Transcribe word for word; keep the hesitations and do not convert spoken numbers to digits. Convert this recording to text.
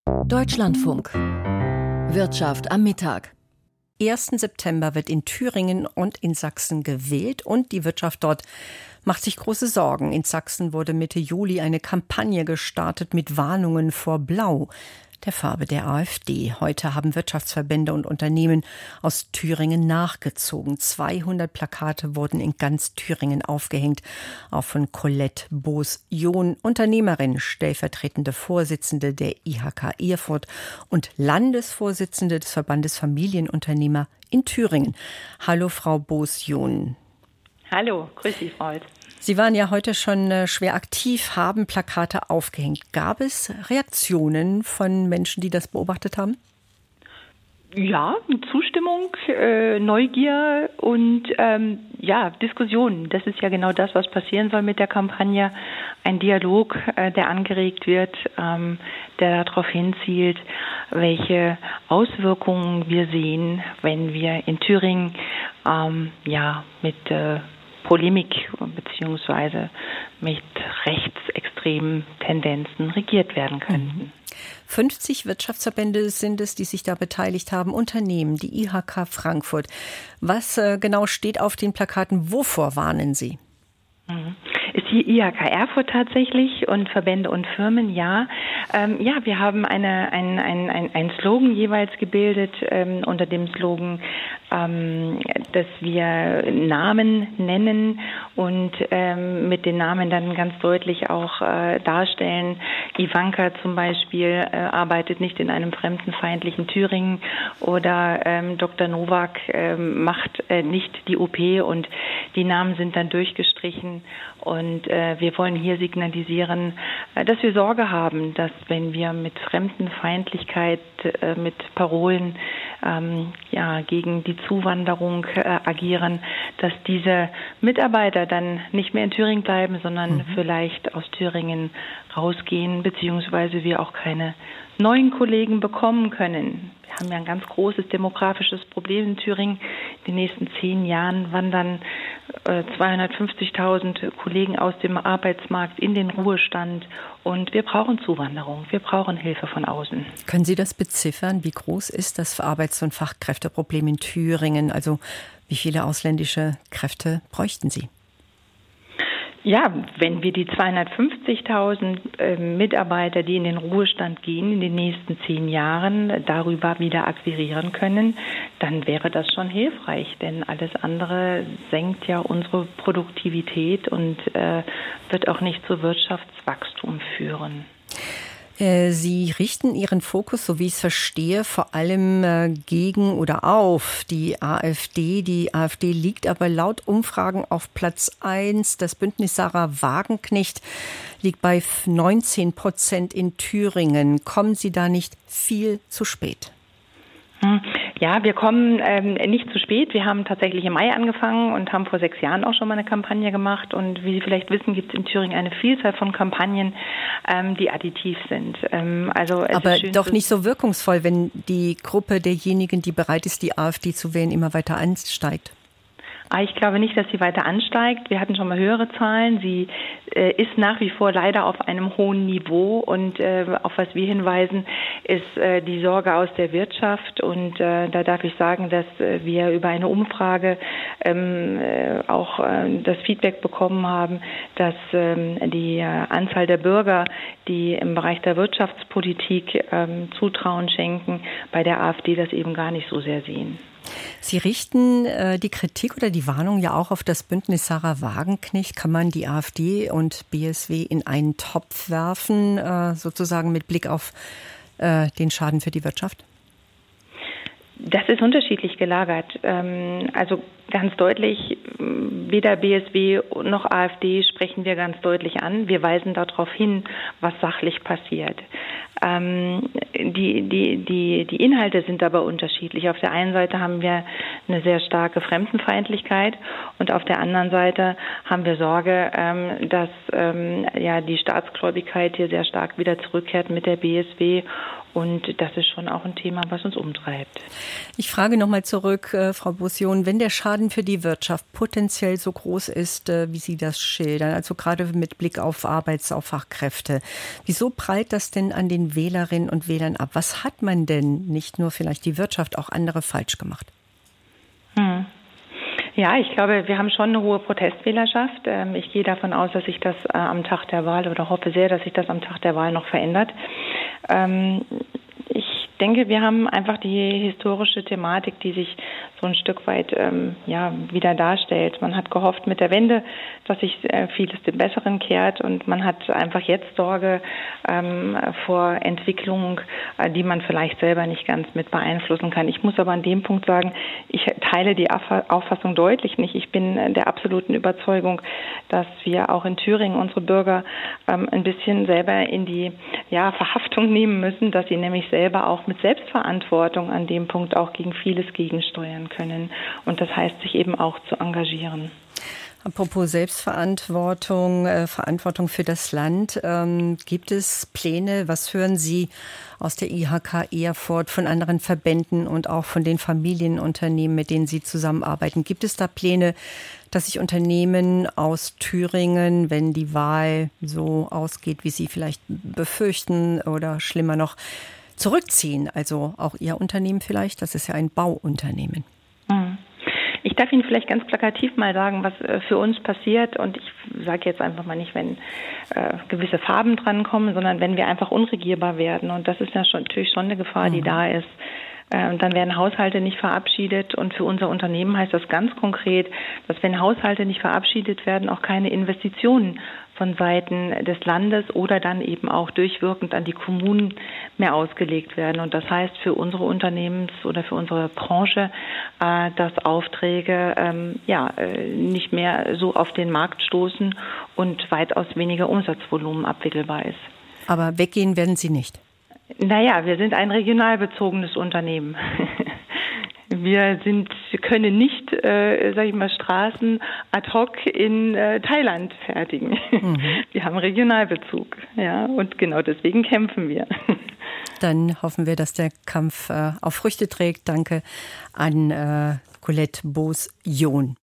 Deutschlandfunk. Wirtschaft am Mittag. ersten September wird in Thüringen und in Sachsen gewählt und die Wirtschaft dort macht sich große Sorgen. In Sachsen wurde Mitte Juli eine Kampagne gestartet mit Warnungen vor Blau, der Farbe der AfD. Heute haben Wirtschaftsverbände und Unternehmen aus Thüringen nachgezogen. zweihundert Plakate wurden in ganz Thüringen aufgehängt. Auch von Colette Boos-John, Unternehmerin, stellvertretende Vorsitzende der I H K Erfurt und Landesvorsitzende des Verbandes Familienunternehmer in Thüringen. Hallo, Frau Boos-John. Hallo, grüß Sie, Frau Holz. Sie waren ja heute schon äh, schwer aktiv, haben Plakate aufgehängt. Gab es Reaktionen von Menschen, die das beobachtet haben? Ja, Zustimmung, äh, Neugier und ähm, ja, Diskussionen. Das ist ja genau das, was passieren soll mit der Kampagne. Ein Dialog, äh, der angeregt wird, ähm, der darauf hinzielt, welche Auswirkungen wir sehen, wenn wir in Thüringen ähm, ja mit äh, Polemik bzw. mit rechtsextremen Tendenzen regiert werden könnten. fünfzig Wirtschaftsverbände sind es, die sich da beteiligt haben, Unternehmen, die I H K Frankfurt. Was äh, genau steht auf den Plakaten? Wovor warnen Sie? Ist die I H K Erfurt tatsächlich und Verbände und Firmen, ja. Ähm, ja, wir haben eine, ein, ein, ein, ein Slogan jeweils gebildet, ähm, unter dem Slogan, ähm, dass wir Namen nennen und ähm, mit den Namen dann ganz deutlich auch äh, darstellen. Ivanka zum Beispiel äh, arbeitet nicht in einem fremdenfeindlichen Thüringen oder ähm, Doktor Nowak äh, macht äh, nicht die O P und die Namen sind dann durchgestrichen. Und äh, wir wollen hier signalisieren, äh, dass wir Sorge haben, dass wenn wir mit Fremdenfeindlichkeit, äh, mit Parolen ähm, ja, gegen die Zuwanderung äh, agieren, dass diese Mitarbeiter dann nicht mehr in Thüringen bleiben, sondern mhm. vielleicht aus Thüringen rausgehen, beziehungsweise wir auch keine neuen Kollegen bekommen können. Wir haben ja ein ganz großes demografisches Problem in Thüringen. In den nächsten zehn Jahren wandern äh, zweihundertfünfzigtausend Kollegen aus dem Arbeitsmarkt in den Ruhestand. Und wir brauchen Zuwanderung. Wir brauchen Hilfe von außen. Können Sie das beziffern? Wie groß ist das Arbeits- und Fachkräfteproblem in Thüringen? Also wie viele ausländische Kräfte bräuchten Sie? Ja, wenn wir die zweihundertfünfzigtausend äh, Mitarbeiter, die in den Ruhestand gehen, in den nächsten zehn Jahren darüber wieder akquirieren können, dann wäre das schon hilfreich, denn alles andere senkt ja unsere Produktivität und äh, wird auch nicht zu Wirtschaftswachstum führen. Sie richten Ihren Fokus, so wie ich es verstehe, vor allem gegen oder auf die AfD. Die AfD liegt aber laut Umfragen auf Platz eins. Das Bündnis Sarah Wagenknecht liegt bei neunzehn Prozent in Thüringen. Kommen Sie da nicht viel zu spät? Ja, wir kommen ähm, nicht zu spät. Wir haben tatsächlich im Mai angefangen und haben vor sechs Jahren auch schon mal eine Kampagne gemacht. Und wie Sie vielleicht wissen, gibt es in Thüringen eine Vielzahl von Kampagnen, ähm, die additiv sind. Ähm, also es Aber ist schön doch nicht so wirkungsvoll, wenn die Gruppe derjenigen, die bereit ist, die AfD zu wählen, immer weiter ansteigt. Ich glaube nicht, dass sie weiter ansteigt. Wir hatten schon mal höhere Zahlen. Sie äh, ist nach wie vor leider auf einem hohen Niveau. Und äh, auf was wir hinweisen, ist äh, die Sorge aus der Wirtschaft. Und äh, da darf ich sagen, dass äh, wir über eine Umfrage ähm, äh, auch äh, das Feedback bekommen haben, dass ähm, die äh, Anzahl der Bürger, die im Bereich der Wirtschaftspolitik ähm, Zutrauen schenken, bei der AfD das eben gar nicht so sehr sehen. Sie richten äh, die Kritik oder die Warnung ja auch auf das Bündnis Sarah Wagenknecht. Kann man die AfD und B S W in einen Topf werfen, äh, sozusagen mit Blick auf äh, den Schaden für die Wirtschaft? Das ist unterschiedlich gelagert. Ähm, also ganz deutlich, weder B S W noch AfD sprechen wir ganz deutlich an. Wir weisen darauf hin, was sachlich passiert. Ähm, die, die, die, die Inhalte sind aber unterschiedlich. Auf der einen Seite haben wir eine sehr starke Fremdenfeindlichkeit und auf der anderen Seite haben wir Sorge, ähm, dass ähm, ja die Staatsgläubigkeit hier sehr stark wieder zurückkehrt mit der B S W Und das ist schon auch ein Thema, was uns umtreibt. Ich frage nochmal zurück, äh, Frau Bosion, wenn der Schaden für die Wirtschaft potenziell so groß ist, äh, wie Sie das schildern, also gerade mit Blick auf Arbeits-, auf Fachkräfte, wieso prallt das denn an den Wählerinnen und Wählern ab? Was hat man denn, nicht nur vielleicht die Wirtschaft, auch andere falsch gemacht? Hm. Ja, ich glaube, wir haben schon eine hohe Protestwählerschaft. Ich gehe davon aus, dass sich das am Tag der Wahl oder hoffe sehr, dass sich das am Tag der Wahl noch verändert. Ich denke, wir haben einfach die historische Thematik, die sich so ein Stück weit ähm, ja, wieder darstellt. Man hat gehofft mit der Wende, dass sich äh, vieles dem Besseren kehrt und man hat einfach jetzt Sorge ähm, vor Entwicklungen, äh, die man vielleicht selber nicht ganz mit beeinflussen kann. Ich muss aber an dem Punkt sagen, ich teile die Auffassung deutlich nicht. Ich bin der absoluten Überzeugung, dass wir auch in Thüringen unsere Bürger ähm, ein bisschen selber in die ja, Verhaftung nehmen müssen, dass sie nämlich selber auch mit Selbstverantwortung an dem Punkt auch gegen vieles gegensteuern können. Und das heißt, sich eben auch zu engagieren. Apropos Selbstverantwortung, äh, Verantwortung für das Land. Ähm, gibt es Pläne, was hören Sie aus der I H K Erfurt, von anderen Verbänden und auch von den Familienunternehmen, mit denen Sie zusammenarbeiten? Gibt es da Pläne, dass sich Unternehmen aus Thüringen, wenn die Wahl so ausgeht, wie Sie vielleicht befürchten oder schlimmer noch, zurückziehen? Also auch Ihr Unternehmen vielleicht, das ist ja ein Bauunternehmen. Mhm. Ich darf Ihnen vielleicht ganz plakativ mal sagen, was für uns passiert. Und ich sage jetzt einfach mal nicht, wenn äh, gewisse Farben drankommen, sondern wenn wir einfach unregierbar werden. Und das ist ja schon, natürlich schon eine Gefahr, die mhm. da ist. Äh, und dann werden Haushalte nicht verabschiedet. Und für unser Unternehmen heißt das ganz konkret, dass wenn Haushalte nicht verabschiedet werden, auch keine Investitionen von Seiten des Landes oder dann eben auch durchwirkend an die Kommunen mehr ausgelegt werden. Und das heißt für unsere Unternehmens- oder für unsere Branche, äh, dass Aufträge ähm, ja äh, nicht mehr so auf den Markt stoßen und weitaus weniger Umsatzvolumen abwickelbar ist. Aber weggehen werden Sie nicht? Naja, wir sind ein regional bezogenes Unternehmen. Wir sind, wir können nicht, äh, sag ich mal, Straßen ad hoc in äh, Thailand fertigen. Mhm. Wir haben Regionalbezug, ja, und genau deswegen kämpfen wir. Dann hoffen wir, dass der Kampf äh, auch Früchte trägt. Danke an äh, Colette Boos-John.